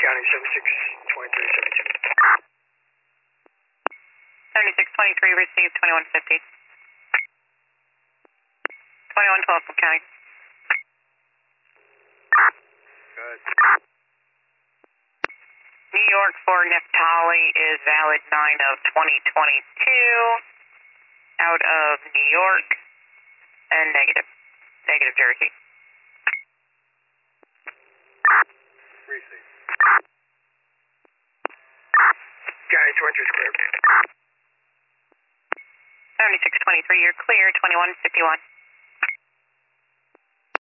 County 762372. 7623 received 2150. 2112 from County. Good. New York for Naphtali is valid 9 of 2022. Out of New York. And negative. Negative Jersey. Receive. County 200 is clear. 7623, you're clear, 2151.